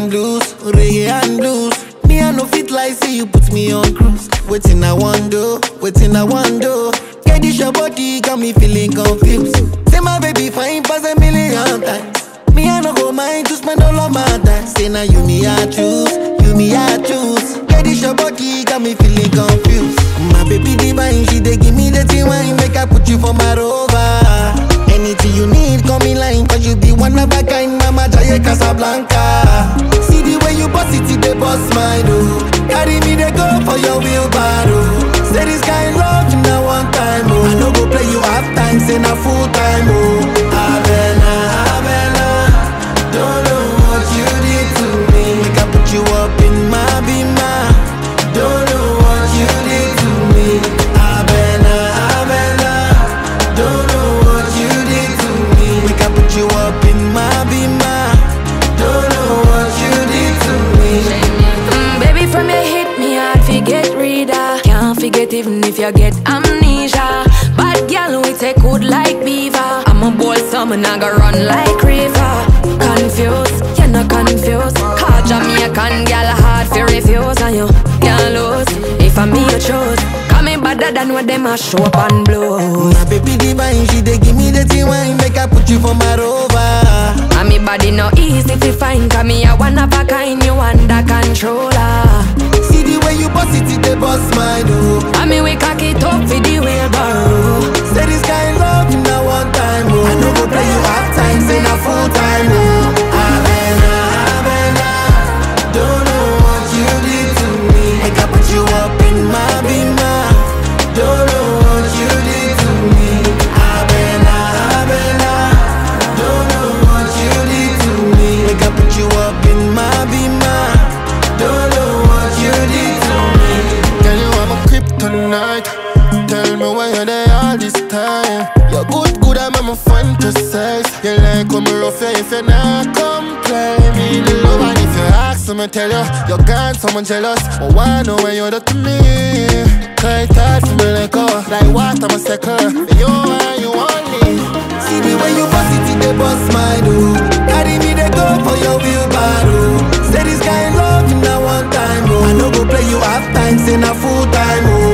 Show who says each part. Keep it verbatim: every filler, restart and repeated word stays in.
Speaker 1: and blues, reggae and blues. Me I no fit like say you put me on cruise. Waiting I want do, waiting I want do. Get this your body got me feeling confused. Say my baby fine pass a million times. Me I no go mind to spend all of my time. Say now you me I choose, you me I choose. Get this your body got me feeling confused. My baby divine, she dey give me the tea wine, make I put you for my rover. Anything you need, come in line, cause you be one of a kind, Mama Jaya Casablanca. See the way you boss it, they boss mine, oh. Carry me, they go for your wheelbarrow. Say this kind love, you know one time, oh. I no go play you half time, say na full time, oh. Avena, Avena, don't know what you did to me. Make I put you up in my bima. Don't know what you did to me. Avena, Avena, don't know what you did to me. Make I put you up in my bima. Don't know what you did to me.
Speaker 2: Mm, baby, from your hit me hard, forget reader. Can't forget even if you get amnesia. Bad girl, we take good like beaver. I'm a bold summer, I go run like river. Confused, you're not confused. Call Jamaican girl hard for refuse, and you can't lose. If I'm me, you choose. Come in better than what them a show up and blow.
Speaker 1: My baby divine, she dey give me the tea wine, make I put you for my rover.
Speaker 2: And me body no easy to find, cause me a one of a kind, you under controller.
Speaker 1: See the way you boss it, it dey boss mine, oh.
Speaker 2: And me we cock it up for the wheelbarrow.
Speaker 1: Say this kind love, you know one time, oh. I no go play you half time, say na full time, oh. Avena, Avena, don't know what you did to me. Make I put you up in my bima. Don't know what you did to me. Avena, Avena, don't know what you did to me. Make I put you up in my bima. Don't know what you did to me.
Speaker 3: Tell you I'm a kryptonite. Tell me why you're there all this time. You're good, good, I'm a fantasize. You like when me rough you if you not come play me the love. And if you ask me, tell you you're gone, someone jealous. But why know when you're there to me? Cause it's hard for me like oh, like water, I'm a second. You and you only.
Speaker 1: See the way you boss it, it dey boss mine, oh. Carry me, they go for your wheelbarrow. Say this kind love, you know one time, oh. I no go play you half time, say na full time, oh.